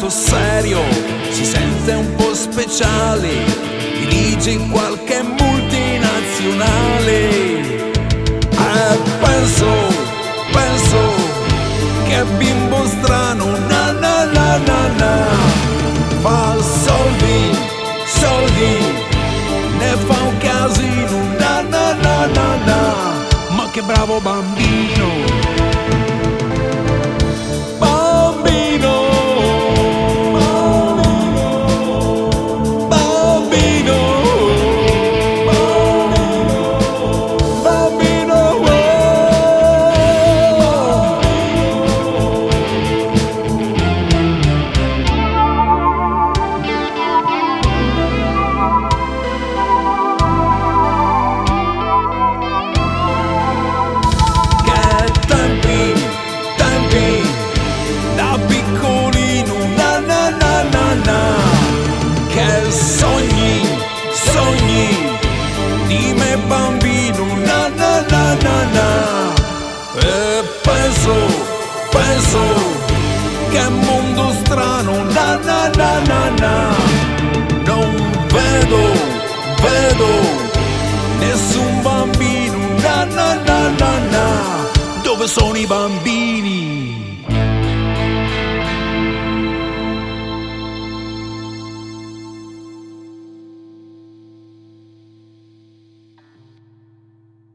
molto serio, si sente un po' speciale, dirige qualche multinazionale. Penso che bimbo strano, na na na na na, fa soldi, ne fa un casino, na na na na na, ma che bravo bambino. Sogni di me bambino, na na na na na. E penso che mondo strano, na na na na na. Non vedo nessun bambino, na na na na na. Dove sono i bambini?